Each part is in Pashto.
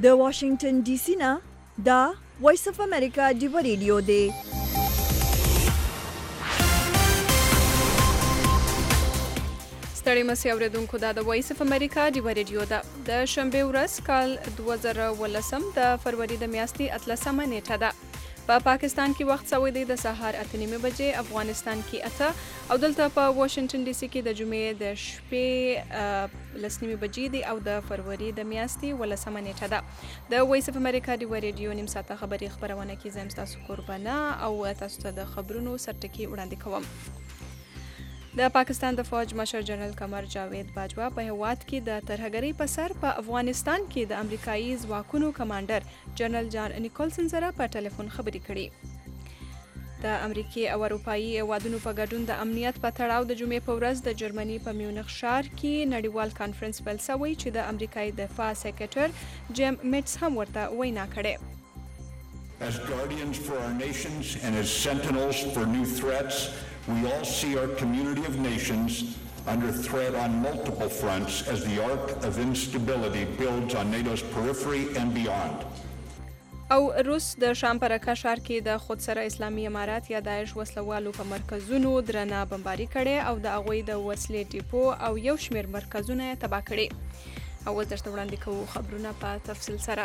د واشنگټن ډي سي نه دا وایس اف امریکا ډیو ریډیو دی. ستړي مسي اوریدونکو دا د وایس اف امریکا ډیو ریډیو ده. د شنبه ورځ کال 2018 د فروری د میاشتې 13مه نیټه ده. په پاکستان کې وخت سوی دی د سهار 8:30 بجې، افغانستان کې 8 او دلته په واشنگټن ډي سي کې د جمعې د شپې 10:30 بجې دی او د فروری د میاشتې 18مه نیټه ده. د وایس اف امریکا ډیو ریډیو نیم ساعته خبري خبرونه کې زم تاسو قربانه او تاسو ته د خبرونو سرټکی وړاندې کوم. د پاکستان د فوج مشر جنرال قمر جاوید باجوا په هواد کې د ترهګرۍ په سر په افغانستان کې د امریکایي ځواکونو کمانډر جنرال جان نیکولسن سره په ټلیفون خبرې کړې. د امریکای او اروپایي هیوادونو په ګډون د امنیت په تړاو د جمعې په ورځ د جرمني په میونخ ښار کې نړیوال کانفرنس پیل شوی چې د امریکای دفاع سکرټر جیم میټس هم ورته وینا کړې. As guardians for our nations and as sentinels for new threats, we all see our community of nations under threat on multiple fronts as the arc of instability builds on NATO's periphery and beyond. او روس د شام په رکه ښار کې د خودسره اسلامي امارات یا داعش وسلوالو په مرکزونو درنه بمباري کړي او د هغوی د وسلې ډیپو او یو شمیر مرکزونه تباه کړي. او درته وړاندې کوو خبرونه په تفصیل سره.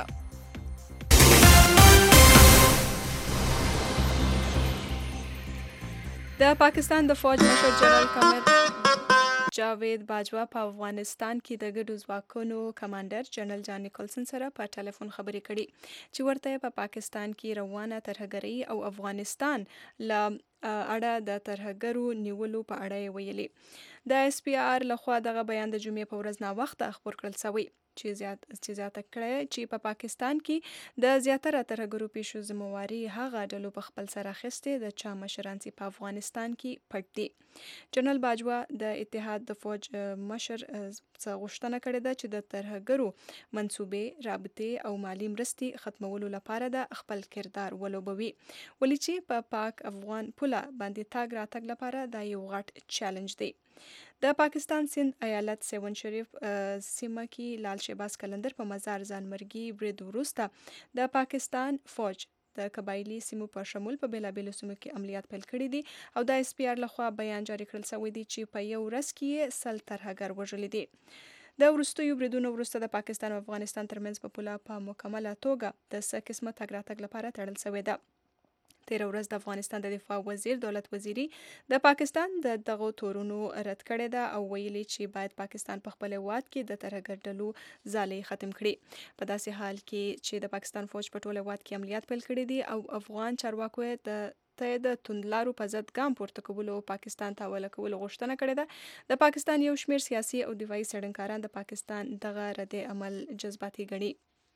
د پاکستان د فوج مشر جنرال قمر جاوید باجوا په افغانستان کې د ګډو ځواکونو کمانډر جنرال جان نیکولسن سره په ټلیفون خبرې کړي چې ورته په پاکستان کې روانه ترهګرۍ او افغانستان له اړه د ترهګرو نیولو په اړه ویلي. د اس پی آر لخوا دغه بیان د جمعې په ورځ ناوخته خبر کړل شوی چې زیاته کړی چې په پاکستان کې د زیاتره ترهګرو پیشو ذمہواری هغه ډلو په خپل سر اخیستې د چا مشران چې په افغانستان کې پټ دي. جنرال باجوا د اتحاد د فوج مشر څخه غوښتنه کړې ده چې د ترهګرو منصوبې، رابطې او مالی مرستې ختمولو لپاره د خپل کردار ولوبوي، ولې چې په پاک افغان پوله باندې تاګ راتګ لپاره دا یو غټ چیلنج دی. د پاکستان سند ایالت سیون شریف سیمه کې لال شهباز قلندر په مزار ځانمرګي برید وروسته د پاکستان فوج د قبایلی سیمو په شمول په بیلابیلو سیمو کې عملیات پیل کړي دي او د اس پی آر لخوا بیان جاری کړل شوی دی چې په یو ورځ کې 100 ترهګر وژلي دي. د وروستیو بریدونو وروسته د پاکستان او افغانستان ترمنځ په پوله په مکمله توګه د څه قسمه تګ راتګ لپاره تړل شوی ده. تیر ورځ د افغانستان د دفاع وزیر دولت وزیری د پاکستان د دغو تورونو رد کړی ده او ویلي چې باید پاکستان په خپل هیواد کې د ترهګر ډلو ځالې ختم کړي. په داسې حال کې چې د پاکستان فوج په ټول هیواد کې عملیات پیل کړي دي او افغان چارواکو د توندلارو په ضد ګام پورته کولو او پاکستان ته حواله کولو غوښتنه کړې ده. د پاکستان یو شمیر سیاسي او دفاعي څېړنکاران د پاکستان دغه رد عمل جذباتي ګڼي.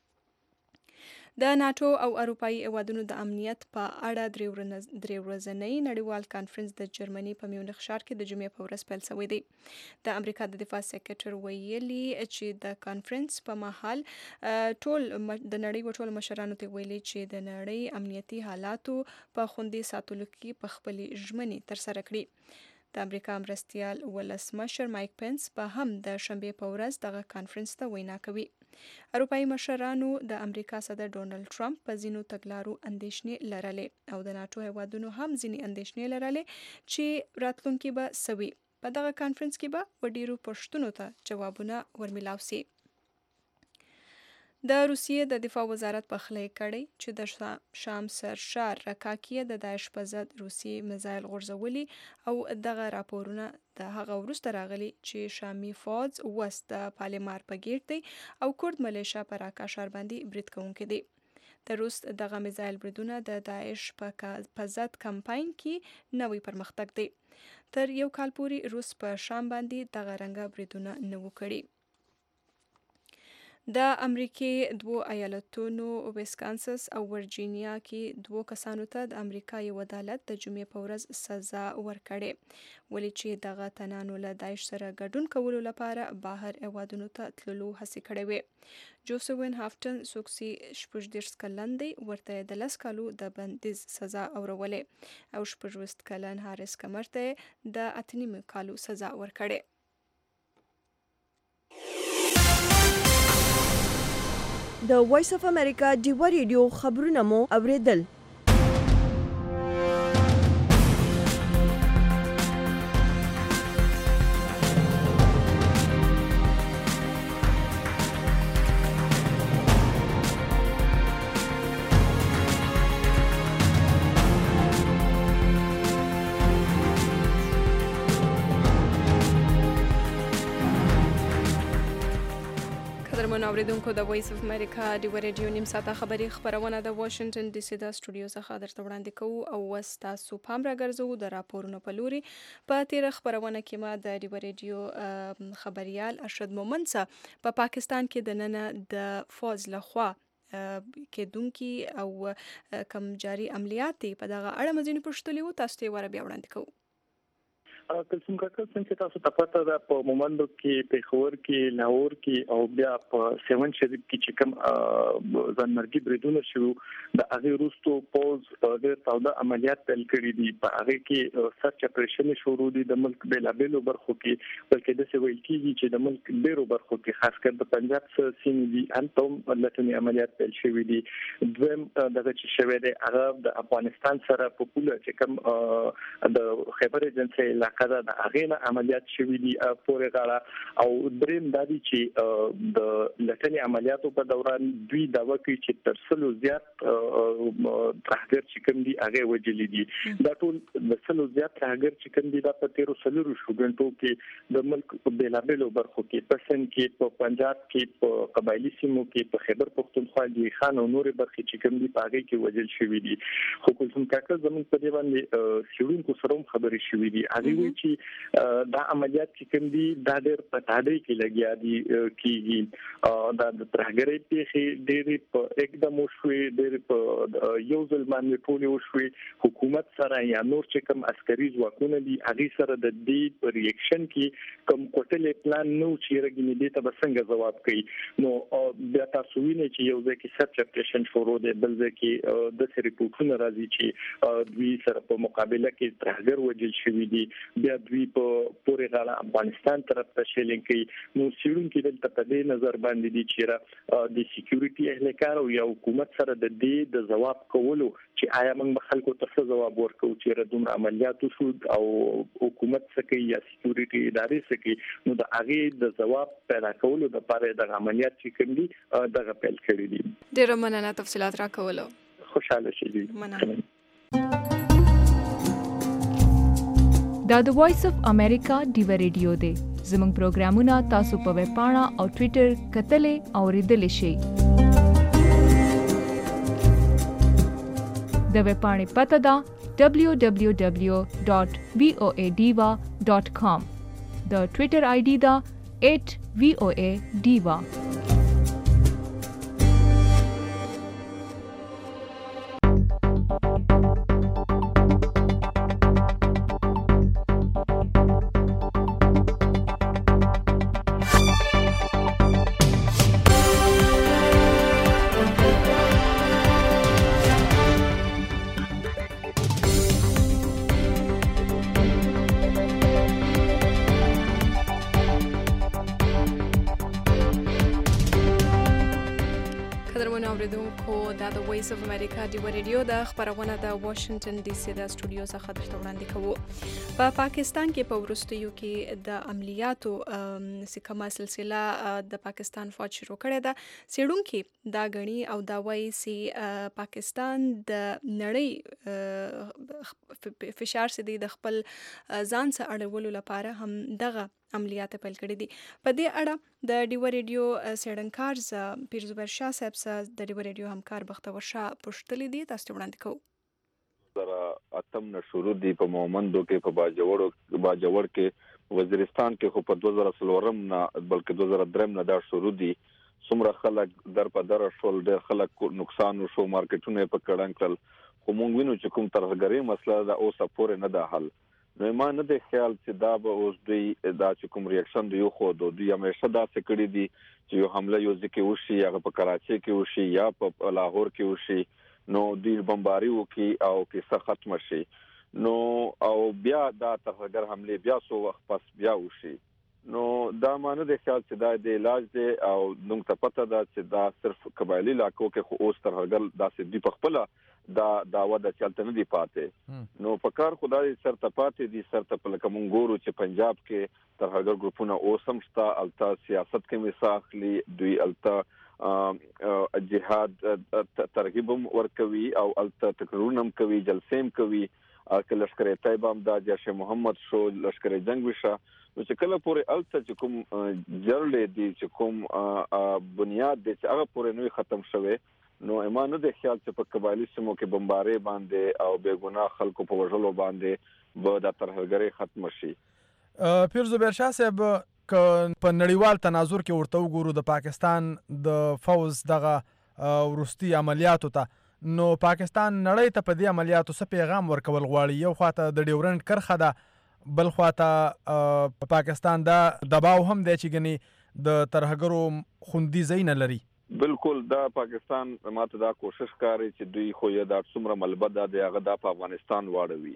د ناتو او اروپایي هیوادونو د امنیت په اړه درې ورځنی نړیوال کانفرنس د جرمني په میونخ ښار کې د جمعې په ورځ پیل شوی دی. د امریکا د دفاع سکرټر ویلي چې د کانفرنس په مهال ټول د نړۍ ټول مشرانو ته ویلي چې د نړۍ امنیتي حالاتو په خوندي ساتلو کې په خپلې ژمنې ترسره کړي. د امریکا مرستیال ولسمشر مایک پنس په هم د شنبې په ورځ دغه کانفرنس ته وینا کوي. اروپایي مشرانو د امریکا صدر ډونالد ټرمپ په ځینو تګلارو اندېښنې لرلې او د ناتو هیوادونو هم ځینې اندېښنې لرلې چې راتلونکي به سوي. په دغه کانفرنس کې به ډیرو پوښتنو ته جوابونه ورمیلاو سي. د روسیې د دفاع وزارت پخلی کړی چې د شام سرشار رکا کې د داعش په ضد روسي میزایل غورځولي او دغه راپورونه د هغه وروسته راغلي چې شامي فوج وس د پالمار په ګیټ دی او کورد ملیشا په راکا ښار باندې برید کوونکي دي. د روس دغه میزایل بریدونه د داعش په ضد کمپاین کې نوی پرمختګ دی. تر یو کال پورې روس په شام باندې دغه رنګه بریدونه نه و کړي. د امریکای دوو ایالتونو ویسکانسس او ورجینیا کې 2 کسانو ته د امریکا یو عدالت د جمعې په ورځ سزا ورکړې، ولې چې دغه تنانو له داعش سره ګډون کولو لپاره بهر هیوادونو ته تللو هڅې کړې وې. جوسوین هافټن سوکسي 18 کلن دی، ورته د 10 کالو د بندیز سزا اورولې او 18 کلن هاریس کمر ته د 8 کالو سزا ورکړې. د وایس اف امریکا ډیوا ریډیو خبرونه مو اوریدل. اوریدونکو د وایس اف امریکا ډیوا ریډیو نیم ساعته خبری خبرونه د واشنگټن ډي سي د سټوډیو څخه درته وړاندې کوو او تاسو پام راګرځو د راپورونو په لوري. په تیر خبرونه کې ما د ډیوا ریډیو خبريال ارشد مومند څخه په پاکستان کې د نن د فوج لخوا کېدونکي او کم جاري عملیات په دغه اړه مزید پوښتنې وو، تاسو ته ور بیا وړاندې کوو. کلسم کاکل څنګه تاسو ته پته ده په مومندو کې پیښور کې لاهور کې او بیا په سیون شریف کې چې کوم ځانمرګي بریدونه شروع د هغه وروسته پوز د تاوده عملیات پیل کړي دي. په هغه کې سرچ اپریشن شروع دي د ملک بیلابېلو برخو کې، بلکې د څه ویل کېږي چې د ملک ډېرو برخو کې خاص کر د پنجاب سیمې دي هلته لټنې عملیات پیل شوي دي. دویم دغه چې شوی دی هغه د افغانستان سره په پوله چې کوم د خیبر ایجنسۍ علاقه د هغه عملیات شوي دي پورې غاړه. او دریم دا دي چې د لټنې عملیاتو په دوران دوی داوا کوي چې تر څلو زیات ترهګر چې کوم دي هغه وجلي دي. دا ټول د څلو زیات ترهګر چې کوم دي دا په 13 شوګنټو کې د ملک په بیلابېلو برخو کې په سند کې په پنجاب کې په قبایلی سیمو کې په خیبر پختونخوا کې خان او نور برخې چې کوم دي په هغه کې وجل شوي دي. خو کوم کاکل زموږ په دی باندې شیرونکو سره خبرې شوي دي. هغه چې دا عملیات چې کوم دي دا ډېر په تادی کې لګیا دي کېږي. دا د ترهګرۍ پیښې ډېرې په اقدام وشوي، ډېرې په یو ځل باندې ټولې وشوي. حکومت سره یا نور چې کوم عسکري ځواکونه دي هغه سره د دې په ریاکشن کې کوم کوټلې پلان نو چې رګنې دې ته څنګه جواب کوي. نو بیا تاسو وینئ چې یو ځکه سرچ اپریشن شروع دی، بل ځکه د ریپورتونو راځي چې دوی سره په مقابله کې ترهګر وجل شوي دي. بیا دوی په پورې غاړه افغانستان طرف ته شیلینګ کوي. نو سیرونکو دلته په دې نظر باندې دي چې د سکیورټي اهلکار او یا حکومت سره د دې د جواب کولو چې آیا موږ خلکو ته جواب ورکوو چې دومره عملیات وشو او حکومت څخه یا سکیورټي ادارې څخه نو د هغه د جواب پیدا کولو لپاره د عملیات چې کوم دي دغه پیل کړی دي. ډیره مننه تفصیلات راکولو. خوشاله شئ. مننه. دا د وایس اف امریکا ډیوا ریډیو دی. زموږ پروګرامونه تاسو په ویب پاڼه او ټوئیټر کتلې او ریډلې شئ. د ویب پاڼې پته ده www.voadiva.com. د ټوئیټر آی ډي ده @voadiva. دا د وایس اف امریکا ډیوا ریډیو د خبرونه د واشنگټن ډي سي د سټوډیو څخه درته وړاندې کوو. په پاکستان کې په وروستیو کې د عملیاتو سکما سلسله د پاکستان فوج شروع کړې ده. څېړونکي دا غني او دا وایي چې پاکستان د نړۍ فشار سي د خپل ځان سره اړولو لپاره هم دغه عملیات پیل کړي دي. په دې اړه د ډیوا ریډیو څېړنکار پیرزبر شاه صاحب سره د ډیوا ریډیو همکار بختور شاه پوښتلې دي. تاسو ته وړاندې کوو. زره اتم نه شروع دي په مومندو کې په باجوړ کې وزیرستان کې خو په 2003 نه بلکې 2003 نه دا شروع دي. څومره خلک در په در شول، ډېر خلک نقصان وشو، مارکیټونه په کړنګ کړل. خو موږ وینو چې کوم ترهګرۍ مسله دا اوس پورې نه ده حل. نو ما نه دی خیال چې دا به اوس دوی دا چې کوم ریاکشن دی خو دوی همیشه دا څه کړی دي چې یو حمله یو ځکه وشي یا په کراچۍ کې وشي یا په لاهور کې وشي، نو دوی بمباري وکي او کیسه ختم شي. نو او بیا دا ترهګر حمله بیا سو وخت پس بیا وشي. نو دا معنی د خیال چې دا د علاج دی او موږ ته پته ده چې دا صرف قبایلی علاقو کې خو اوس ترهګر داسې دی په خپل دا داوا د چلته نه دی پاتې نو په کار خدای سرته پاتې دي سرته په لکه مونږ ګورو چې پنجاب کې ترهګر ګروپونه اوس هم شته الته سیاست کې مساخلي دوی الته جهاد ترغیب ورکوي او الته تقریرونه کوي جلسې کوي که لشکر طیبه هم دا جیش محمد شو لشکر جنگ وشه نو چې کله پورې الته چې کوم جرړې دي چې کوم بنیاد دي چې هغه پورې نوې ختم شوه نو ایمان د خیال چې په قبایلی سیمو کې بمبارې باندې او بے ګناه خلکو په وژلو باندې به د ترهګرۍ ختم شي پیر زبیر شاه صاحب په نړیوال تناظر کې ورته وګورو د پاکستان د فوز دغه وروستي عملیاتو ته نو پاکستان نړۍ ته په دې عملیاتو څه پیغام ورکول غواړي یو خواته د ډیورنډ کرښه ده بل خواته پاکستان دا دباو هم دی چې ګنې د ترهګرو خوندي ځای نه لري بالکل دا پاکستان ماته دا کوشش کوي چې دوی خو یې دا څومره ملبد ده هغه د افغانستان واړوي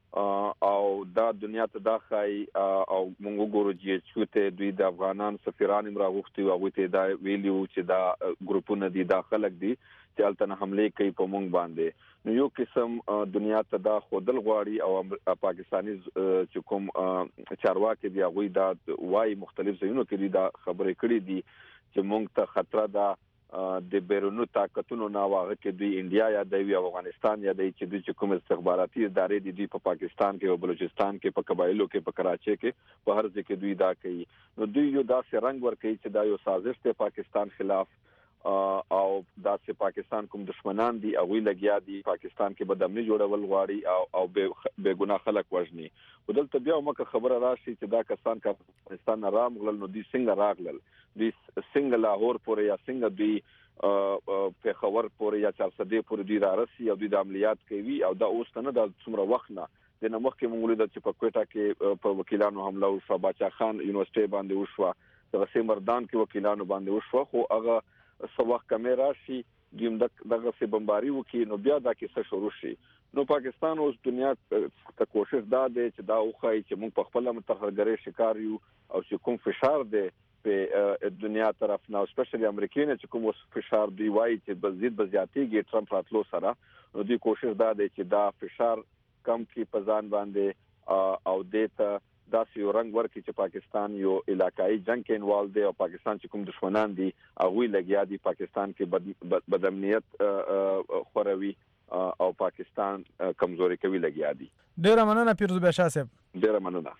او دا دنیا ته دا خای او موږ ګورو چې ته دوی د افغانان سفیران راغوښتي او هغه ته دا ویلیو چې دا ګروپونه دي دا خلک دي چې الته حمله کوي په موږ باندې نو یو قسم دنیا ته دا خودل غواړي او پاکستاني چې کوم چارواکي دی هغه دا وايي مختلف ځایونو کې دا خبرې کړې دي چې موږ ته خطر ده د بیرونو طاقتونو نه واغه کې دوی انډیا یا د افغانستان یا د چې دوی کوم استخباراتي ادارې دي په پاکستان کې او بلوچستان کې په قبایلو کې په کراچي کې په هر ځای کې دوی دا کوي نو دوی یو داسې رنگ ورکوي چې دا یو سازش دی پاکستان خلاف او داسې پاکستان کوم دشمنان دي او وی لګیا دي پاکستان کې بدامني جوړول غواړي او بے ګناه خلک وژني ودلته بیا موږ خبره راشي چې دا کسان کا افغانستان رام غلل نو دي څنګه راغلل دي څنګه لاهور پورې یا څنګه دوی پیښور پورې یا چارسدې پورې دوی رارسي او دوی د عملیات کوي او دا اوس نه د څومره وخت نه د نمخ کې مونږ لیدل چې په کوټه کې په وکیلانو حمله وشو باچا خان یونیورسيټي باندې وشو د سیمردان کې وکیلانو باندې وشو خو هغه سواخ کیمرا شي دغه سه بمباری وکي نو بیا دا کیسه شروع شي نو پاکستان اوس دنیا ته کوشش دا دی چې دا وخی چې موږ په خپل متحرګری شکار یو او چې کوم فشار دی په دنیا طرف نه سپیشلی امریکای نه چې کوم فشار دی وایي چې بزید بزیاتیږي ټرمپ راتلو سره نو دی کوشش دا دی چې دا فشار کم کی پزان باندې او دیتا داسې یو رنگ ورکړي چې پاکستان یو علاقائی جنگ کې انوالو دی او پاکستان چې کوم دشمنان دي هغه لګیا دي پاکستان کې بدامنیت خوروي او پاکستان کمزوري کوي لګیا دي ډیره مننه پیر زبیر شاه صاحب ډیره مننه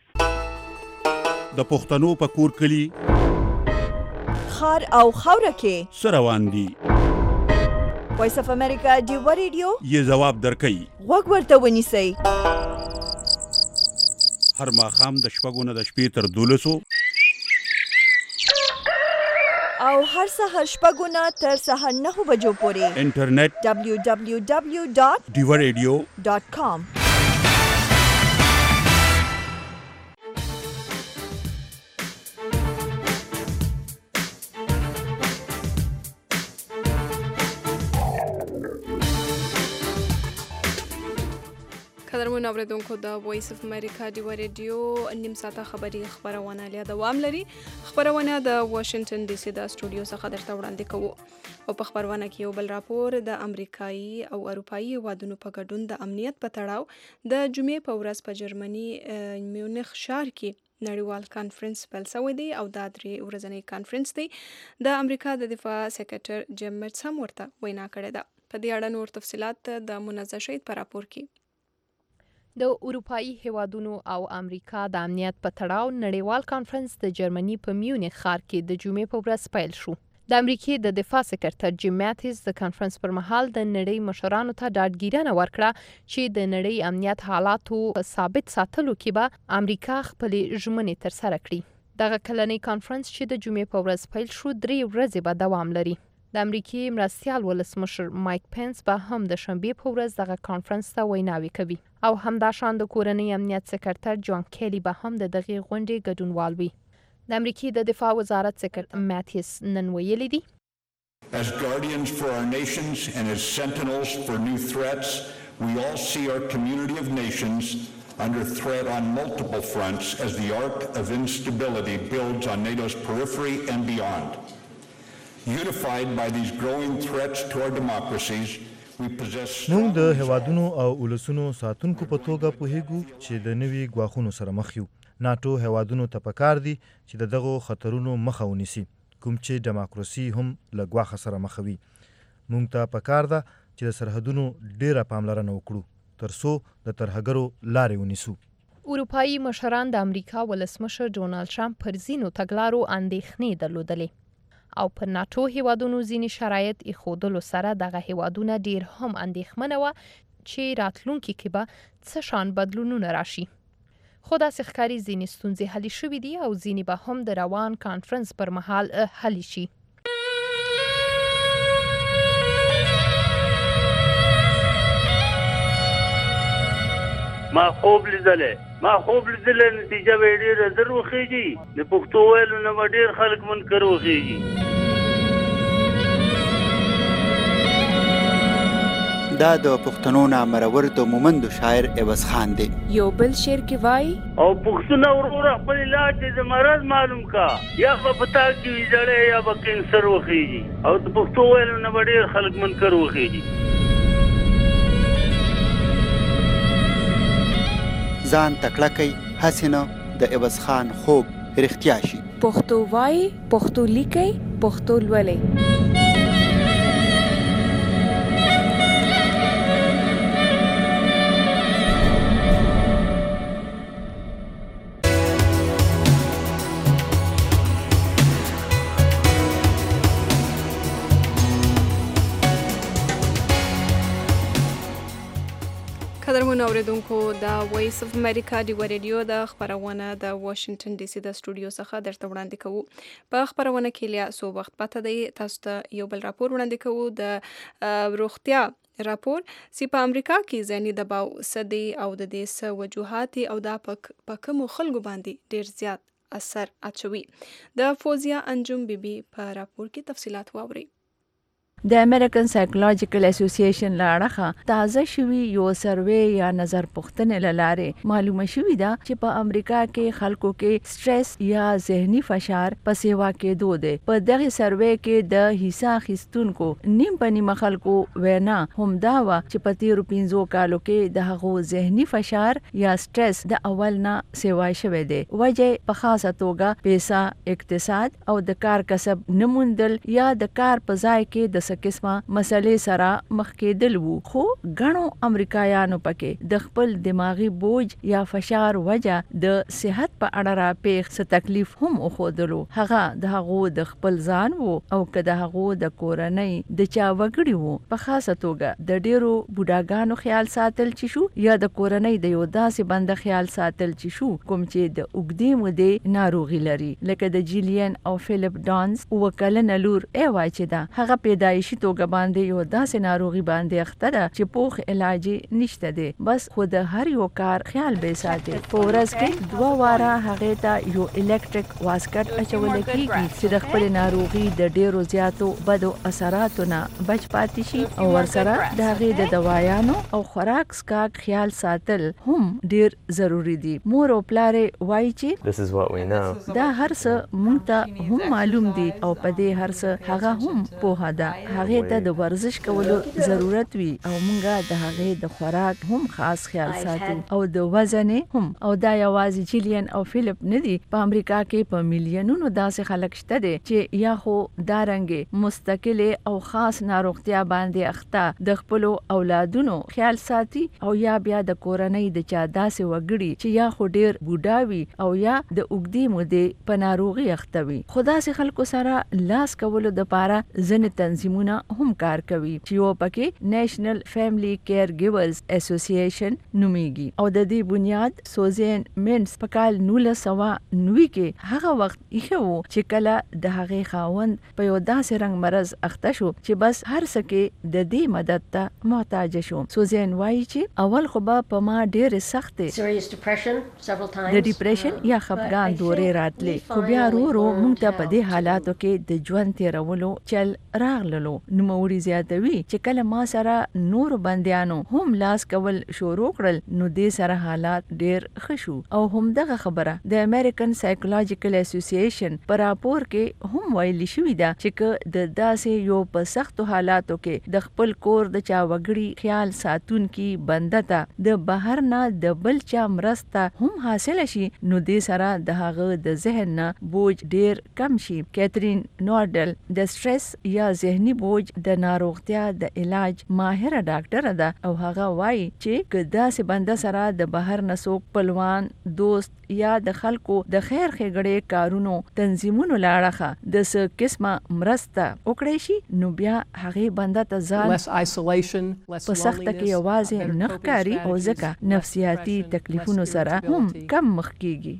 د پښتنو په کور کلی خار او خوره کې سروان دي وایس اف امریکا ډیو ریډیو یې جواب درکړي وګ ورته ونیسئ هر ماښام د شپږو نه د شپې تر 12 او هر سهار شپږو نه تر سهار 9 بجو پورې انټرنیټ www.diwaradio.com قدرمن اوریدونکو د وایس اف امریکا ډیو ریډیو نیم ساعته خبرونه لري دوام لري خبرونه د واشنگټن ډي سي د سټوډیو څخه درته وړاندې کوو او په خبرونه کې یو بل راپور د امریکایي او اروپایي هیوادونو په ګډون د امنیت په تړاو د جمعې په ورځ په جرمني میونخ ښار کې نړیوال کانفرنس پیل شوی دی او دا 3 ورځنی کانفرنس دی د امریکا د دفاع سکرټر جیم میټس هم ورته وینا کړې ده په دې اړه نور تفصيلات د منزه شهید په راپور کې د اروپایي هیوادونو او امریکا د امنیت په تړاو نړیوال کانفرنس د جرمني په میونخ ښار کې د جمعې په ورځ پیل شو. د امریکای د دفاع سکرټر جیم میټس د کانفرنس پر مهال د نړۍ مشرانو ته ډاډګیرنه ورکړه چې د نړۍ امنیت حالاتو ثابت ساتلو کې به امریکا خپل ژمنې تر سره کړي. دغه کلنۍ کانفرنس چې د جمعې په ورځ پیل شو 3 ورځې به دوام لري. د امریکای مرستیال ولسمشر مایک پنس به هم د شنبې په ورځ دغه کانفرنس ته ویناوي کوي او همداشان د کورنۍ امنیت سکرټر جان کیلی به هم د دغه غونډې ګډونوال وي. د امریکای د دفاع وزارت سکرټر میټس نن ویلي دي As guardians for our nations and as sentinels for new threats, we all see our community of nations under threat on multiple fronts as the arc of instability builds on NATO's periphery and beyond. Unified by these growing threats to our democracies, we possess موږ د هیوادونو او ولسونو ساتونکو په توګه پوهیږو چې د نوي ګواښونو سره مخ یو. ناتو هیوادونو ته پکار دي چې دغه خطرونو مخه ونیسي، کوم چې دیموکراسي هم له ګواښ سره مخ وي. موږ ته پکار ده چې د سرحدونو ډیره پاملرنه وکړو ترڅو د ترهګرو لارې ونیسو. اروپایي مشران د امریکا ولسمشر ډونالد ټرمپ پر ځینو تګلارو اندېښنې درلودلې او پر ناتو هیوادونو ځینې شرایط ایښودلو سره دغه هیوادونه ډیر هم اندېښمنه وه چې راتلونکي کې به څه شان بدلونونه راشي. خو داسې ښکاري ځینې ستونزې حل شوي دي او ځینې به هم د روان کانفرنس پر مهال حل شي. ما خوب لیدلې نتیجه به ډېره زر وخیږي. د پښتو ویلو نه به ډېر خلک منکر وخیږي. دا د پښتنو نامرور د مومندو شاعر عوض خان دی. یو بل شعر کې وایي او پښتونه وروره خپل علاج د مرض معلوم کا، یا به پتا کې ویځړې یا به کینسر وخیږي. او د پښتو ویلو نه به ډېر خلک منکر وخیږي. ځان تکړه کوي هسې نه د عوض خان خوب رښتیا شي. پښتو وایي، پښتو لیکي، پښتو لولئ. قدرمن اوریدونکو د وایس اف امریکا دی ریډیو د خبرونه د واشنگټن ډي سي د سټوډیو څخه درته وړاندې کوو. په خبرونه کې لیا سو وخت پته دی تاسو ته یو بل راپور وړاندې کوو د روغتیا راپور چې په امریکا کې ذهني دباو سدي او د دې څه وجوهات او د پکمو خلکو باندې ډیر زیات اثر اچوي. د فوزیا انجم بیبي په راپور کې تفصيلات واوري. د امریکن سایکولوژیکل اسوسییشن لاړه تازه شوی یو سروې یا نظر پوښتنې لاره معلومه شوې ده چې په امریکا کې خلکو کې سټرس یا ذهني فشار په سیوا کې دوه ده. په دغه سروې کې د حصہ اخیستونکو نیم په نیمه خلکو وینا هم دا و چې په تیرو 15 کالو کې د هغو ذهني فشار یا سټرس د اول نه سیوا شوی دی. وجه په خاصه توګه پیسې، اقتصاد او د کار کسب نموندل یا د کار په ځای کې د قسمه مسلې سره مخ کېدل وو. خو غنو امریکایانو پکې د خپل دماغي بوج یا فشار وجه د صحت په اړه را پیښ څه تکلیف هم وخودلو. هغه د هغو د خپل ځان وو او که د هغو د کورنۍ د چا وګړي وو. په خاصه توګه د ډیرو بوډاګانو خیال ساتل چې شو یا د کورنۍ د یو داسې بنده خیال ساتل چې شو کوم چې د اوږدې مودې ناروغي لري، لکه د جیلین او فیلپ ډانز وکلنه لور ایوا چې دا هغه پیدایشي توګه باندې یو داسې ناروغي باندې اخته ده چې پوخ علاج نشته دی. بس خو د هر یو کار خیال به ساتي. په ورځ کې 2 واره هغه ته یو الکتریک واسکټ اچول کیږي چې د خپل ناروغي د ډیرو زیاتو بدو اثراتو نه بچ پاتې شي او ورسره د هغه د دوايانو او خوراک سکاک خیال ساتل هم ډیر ضروری دي. مور او پلار وایي چې دا هر څه مونږ ته هم معلوم دي او په دې هر څه هغه هم پوهه ده. هغه ته د ورزش کولو ضرورت وي او مونږه د هغه د خوراک هم خاص خیال ساتو او د وزن هم. او دا یوازې جیلین او فیلپ نه دي. په امریکا کې په میلیونونو داسې خلک شته دي چې یا خو دارنګ مستقل او خاص ناروغتیا باندې اخته د خپل اولادونو خیال ساتي او یا بیا د کورنۍ د چا داسې وګړي چې یا خو ډیر بوډاوي او یا د اوږدې مودې په ناروغي اخته وي. خدا سي خلکو سره لاس کولو د پاره ځنې تنظیمونه هم کار کوي چې یو پکې نېشنل فیملی کیر ګیورز اسوسییشن نومیږي او د دې بنیاد سوزین مینس په کال 1990 کې هغه وخت یې وو چې کله د هغه خاوند په یو داسې رنګ مرز اخته شو چې بس هر څه کې د دې مدد ته محتاج شو. سوزین وایي چې اول خو په ما ډېر سخت د ډیپریشن یا خفګان دورې راتلې، خو بیا ورو مونږ ته په دې حالاتو کې د ژوند تیرولو چل راغللو راغلو. نوموړي زیاتوي چې کله ما سره نور بندیانو هم لاس کول شروع کړل نو دې سره حالات ډیر ښه شو. او همدغه خبره د امریکن سایکولوژیکل اسوسییشن په راپور کې هم ویلي شوې ده چې د داسې یو په سختو حالاتو کې د خپل کور د چا وګړي خیال ساتونکي بنده ته د بهر نه د بل چا مرسته هم حاصل شي نو دې سره د هغه د ذهن نه بوج ډیر کم شي. کیترین نورډل د سټرس یا ذهني بوج د ناروغتیا د علاج ماهره ډاکټر ده او هغه وایي چې که داسې بنده سره د بهر نه څوک خپلوان دوست یا د خلکو د خیر ښېګړې کارونو تنظیمونو لاړه د څه قسمه مرسته وکړی شي نو بیا هغې بنده ته ځان په سخته کې یوازې نه ښکاري او ځکه نفسیاتي تکلیفونو سره هم کم مخ کیږي.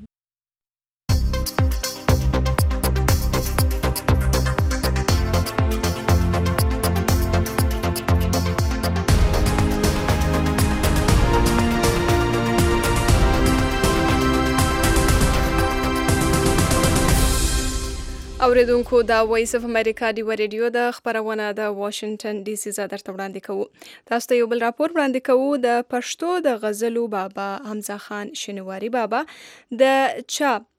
اوریدونکو دا وایس اف امریکا دی ریډیو د خبرونه د واشنگټن ډي سي زادر وړاندې کوو. تاسو ته یو بل راپور وړاندې کوو. د پښتو د غزلو بابا حمزه خان شینواری بابا د چاپ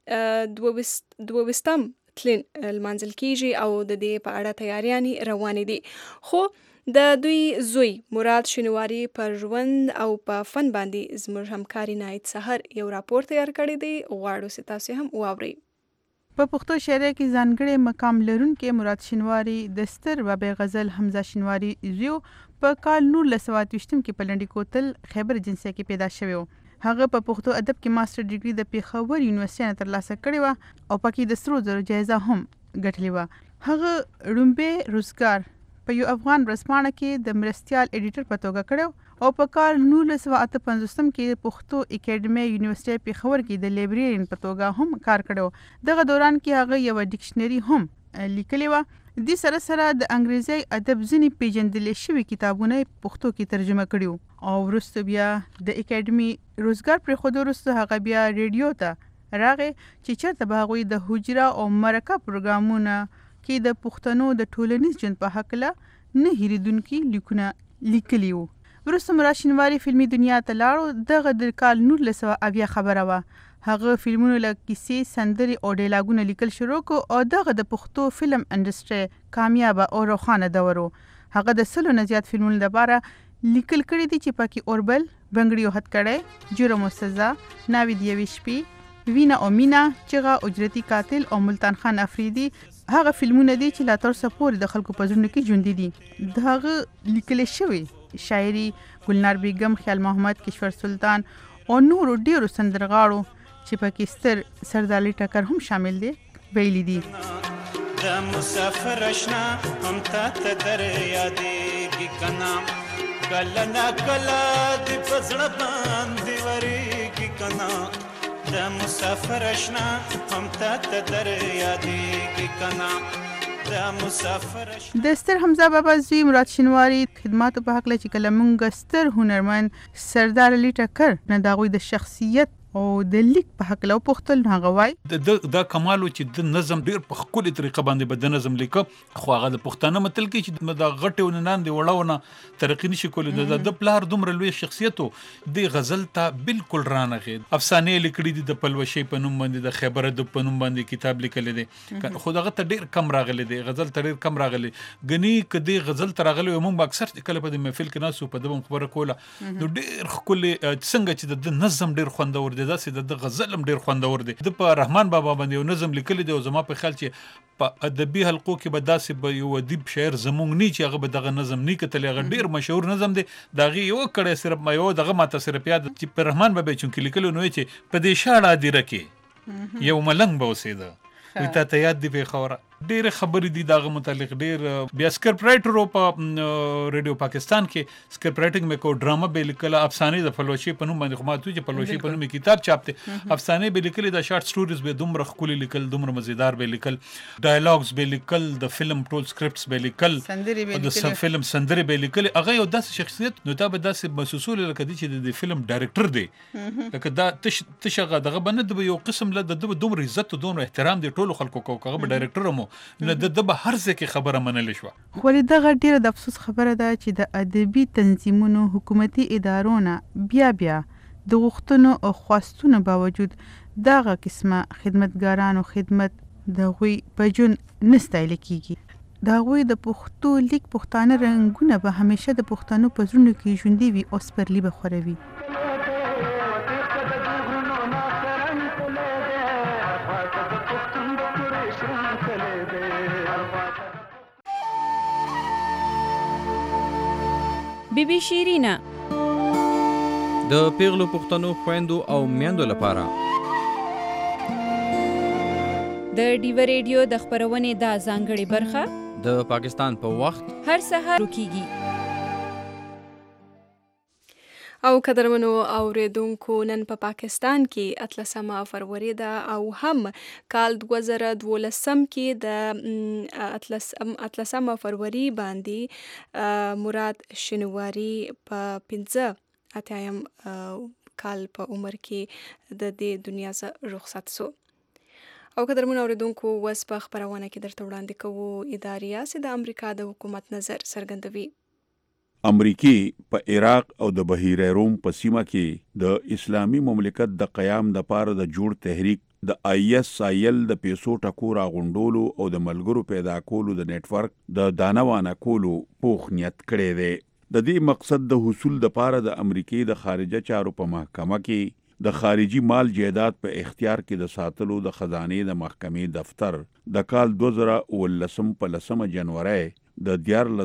22 تلین لمانځل کیږي او د دې په اړه تیاریانې روانې دي. خو د دوی زوی مراد شینواری پر ژوند او په فن باندې زموږ همکاري نایت سحر یو راپور تیار کړی دی. غواړو چې تاسو هم واورئ. په پښتو شاعرۍ کې ځانګړی مقام لرونکي مراد شینواری د ستر بابا غزل حمزه شینواری زوی په کال 1928 کې په لنډی کوتل خیبر جنسیه کې پیدا شوی و. هغه په پښتو ادب کې ماستر ډیګري د پیښور یونیورسيټي نه ترلاسه کړې و او پکې د 100,000 جایزه هم ګټلې و. هغه رومبه روزګار په یو افغان ورځپاڼه کې د مرستيال ایډیټر په توګه کړو او په کال 1958 کې پښتو اکیډمي یونیورسيټي پیښور کې د لایبررین په توګه هم کار کړو. دغه دوران کې هغه یو ډکشنری هم لیکلی و. د سره سره د انګریزي ادب ځینې پیژندل شوی کتابونه پښتو کې ترجمه کړیو او وروسته بیا د اکیډمي روزګار پر خود وروسته هغه بیا ریډیو ته راغی چې چرته به هغه د حجره او مرکه پروګرامونه کې د پښتنو د ټولنیز ژوند په حق له نه هېریدونکي لیکونه لیکلی وو. وروسته مراد شینواری فلمي دنیا ته لاړو. دغه د کال 1900 خبره وه. هغه فلمونو له کیسې سندرې او ډایلاګونه لیکل شروع کړو او دغه د پښتو فلم انډسټري کامیاب او روښانه دور و. هغه د 100 نه زیات فلمونو لپاره لیکل کړي دي چې پکې اوربل، بنګړي او هتکړی، جرم او سزا، ناوې د یوې شپې، وینا او مینا، چغه، اجرتي قاتل او ملتان خان افریدي هغه فلمونه دي چې لا تر اوسه پورې د خلکو په زړونو کې ژوندي دي. دغه لیکل شوی شاعري ګلنار بیگم، خیال محمد، کشور سلطان او نورو ډیرو سندرغاړو چې پکې ستر سردار علي ټکر هم شامل دي ویلي دي. د مسافر اشنا هم ته در یادېږي کنا کله نا کله د پزړه باندې ورېږي کنا د مسافر اشنا هم ته در یادېږي کنا د ستر حمزه بابا زوی مراد شینواری خدماتو په حق چې کله مونږ ستر هنرمند سردار علي ټکر نه داغوی د شخصیت او د لیک په حق له پختل هغه وای دا کمالو چې د نظم ډیر په خپل طریقه باندې بد نظم لیکه خو هغه د پښتانه متل کې چې د غټو ننان دی وړاونه ترقی نشي کولای د پلار دومره لوی شخصیتو د غزل ته بالکل رانغه افسانه لیکلي دي د پلوشي په نوم باندې د خیبر د په نوم باندې کتاب لیکل دي خو دغه ته ډیر کم راغلي دي غزل ته ډیر کم راغلي غني کدي غزل ته راغلي موږ اکثر کله په محفل کې ناسو په دغه خبره کوله نو ډیر خپل څنګه چې د نظم ډیر خوندور دي داسې د غزلم ډیر خوندور دي د په رحمان بابا باندې یو نظم لیکلی دی او زما په خیال چې په ادبي حلقو کې به داسې به یو ادیب شاعر زمونږ نه چې هغه به دغه نظم نه کتلی هغه ډیر مشهور نظم دی دغه یو کړی صرف یو دغه ماته صرف یاد چې په رحمان بابا چې لیکلو نو چې په دې شاړه دی رکه یو ملنګ به اوسېده وي ته یاد دی په خوره ډیر خبرې دي دغه متعلق ډیر بیا سکرپټ رائټر په ریډیو پاکستان کې سکرپټ رائټینګ مې کو ډراما به لیکل افسانې د فلوشي په نوم باندې خو ماته چې فلوشي په نوم کتاب چاپته افسانې به لیکل د شارټ سټوریز به دومره خولي لیکل دومره مزیدار به لیکل ډایلاګز به لیکل د فلم ټول سکرپټس به لیکل د فلم سندري به لیکل هغه یو داسې شخصیت نو تا به داسې محسوسول لکه چې د فلم ډایرکټر دی لکه دا تشغه دغه باندې یو قسم له د دومره عزت او دومره احترام دی ټولو خلکو کوغه به ډایرکټر مو نو د به هر څه کې خبره منل شو. خو دغه ډیره د افسوس خبره ده چې د ادبي تنظیمونو حکومتي ادارونه بیا د غوښتنو او خواستونو باوجود دغه قسمه خدمتګارانو خدمت د غوي په جون نستایل کیږي. د غوي د پښتو لیک پښتانه رنگونه به همیشه د پښتنو په زړونو کې ژوندۍ وي او سپرلی به خوروي. بیبي شیرینا د پیغلو پښتنو خويندو او میندو لپاره د ډیو ریډیو د خبرونې د ځانګړي برخه د پاکستان په وخت هر سهار کیږي. او قدرمنو اوریدونکو نن په پاکستان کې 18 فروری ده او هم کال 2012 کې د 18 فروری باندې مراد شنواری په 15 کال په عمر کې د دې دنیا څخه رخصت سو. او قدرمنو اوریدونکو وس په خبرونه کې درته وړاندې کوو ادارې سي د امریکا د حکومت نظر څرګندوي. امریکای په عراق او د بحیره روم په سیمه کې د اسلامی مملکت د قیام د پاره د جوړ تحریک د ISIL د پیسو ټکور غونډولو او د ملګرو پیدا کولو د نت ورک د دانوانه کولو پوخ نیت کړی دی. د دې مقصد د حصول د پاره د امریکای د خارجه چارو په محکمه کې د خارجي مال جایداد په اختیار کې د ساتلو د خزانه د محکمې دفتر د کال 2019 په 10 جنوري د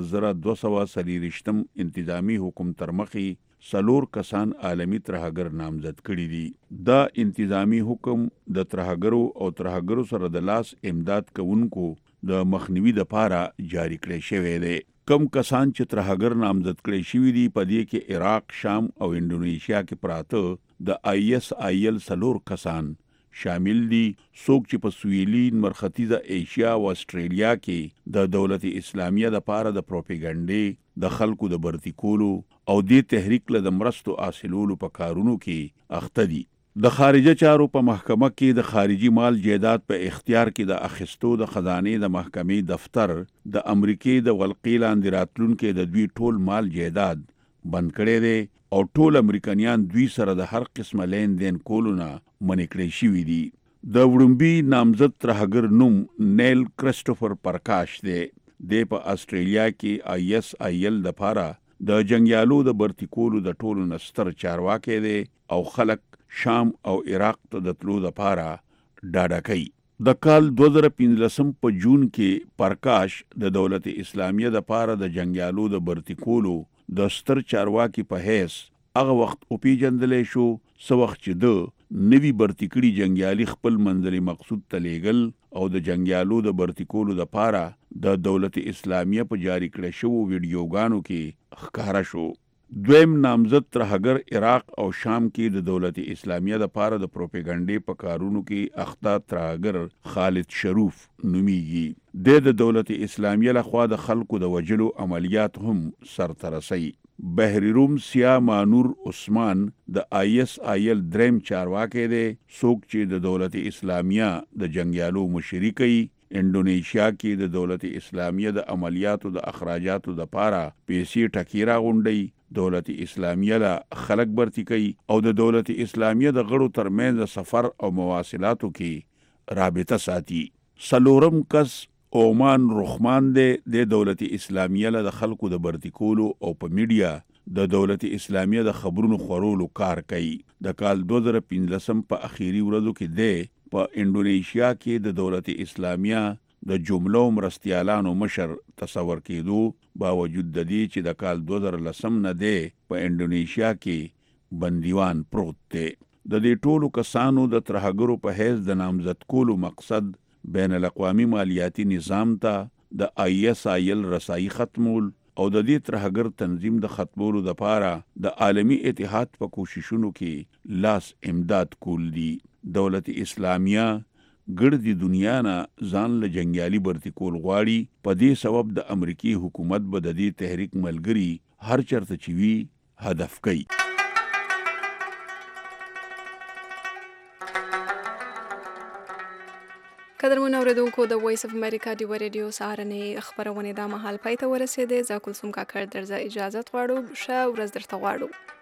14240 انتظامی حکم تر مخي 4 کسان عالمی ترهګر نامزد کړي دي. دا انتظامی حکم د ترهګرو او ترهګرو سره د لاس امداد کوونکو د مخنیوي د پاره جاری کړی شوی دی. کم کسان چې ترهګر نامزد کړي شوی دي په دې کې عراق، شام او انډونیشیا کې پراته د ISIL 4 کسان شامل دي. څوک چې په سویلین مرختیزه ایشیا او استرالیا کې د دولت اسلامیه د پاره د پروپاګاندا د خلکو د برتی کولو او د تحریک له مرستو حاصلولو په کارونو کې اخته دي. د خارجه چارو په محکمه کې د خارجي مال جایداد په اختیار کې د اخستو د خزانه د محکمې دفتر د امریکای د ولقیلان راتلونکو د دوی ټول مال جایداد بند کړي دي او ټول امریکایان دوی سره د هر قسمه لین دین کولونه منع کړی شوی دي. د وړمبي نامزد ترهګر نوم نیل کرسټوفر پرکاش دی. د په استرالیا کې ISIL د پاره د جنگیالو د برتی کولو د ټولو نستر چارواکي دی او خلک شام او عراق ته د تلو د پاره ډاډه کوي. د کال 2015 په جون کې پرکاش د دولت اسلامیه د پاره د جنگیالو د برتی کولو د ستر چارواکي په هیڅ هغه وخت او پیجندلې شو سو وخت چې د نوی برتی کړي جنگیالي خپل منځري مقصود تلیګل او د جنگیالو د برتی کولو د پاره د دولت اسلامیه په جاری کړه شو ویډیوګانو کې ښکارا شو. دویم نامزد ترهګر عراق او شام کې د دولت اسلامیه د پاره د پروپاګاندا په کارونو کې اخته ترهګر خالد شروف نومیږي. د دولت اسلامیه لخوا د خلکو د وجلو عملیات هم سرترسي. بحری روم سیا مانور عثمان د ISIL دریم چارواکي دی. څوک چې د دولت اسلامیه د جنگیالو مشرکی انډونیشیا کې د دولت اسلامیه د عملیاتو د اخراجاتو د پاره پیسې ټکیرا غونډي دولت اسلامیه له خلق برتی کوي او د دولت اسلامیه د غړو ترمنځ سفر او مواصلاتو کې رابطه ساتي. سلورم کس اومان رحمان د دولت اسلامیه له خلکو د برتی کولو او په میډیا د دولت اسلامیه د خبرونو خورولو کار کوي. د کال 2015 په اخیری ورځو کې د په انډونیشیا کې د دولت اسلامیه د جملو مرستیالانو مشر تصور کېدو باوجود د دې چې د کال 2010 نه دی په انډونیشیا کې بندیوان پروت دی. د دې ټولو کسانو د ترهګرو په حیث د نامزد کولو مقصد بین الاقوامی مالیاتی نظام ته د ISIL رسایي ختمول او د دې ترهګر تنظیم د ختمولو د پاره د عالمی اتحاد په کوششونو کې لاس امداد کول دي. دولت اسلامیه ګردی دنیا نه ځان له جنگیالي برتی کول غواړي. په دې سبب د امریکای حکومت به د دې تحریک ملګری هر چرته چوي هدف کوي. قدرمن اوریدونکو د وایس اف امریکا ډیو ریډیو سهارنې خبرونه د مهال پای ته ورسېدې. زه کلثوم کاکړ درځه اجازه غواړم. ښه ورځ درته غواړم.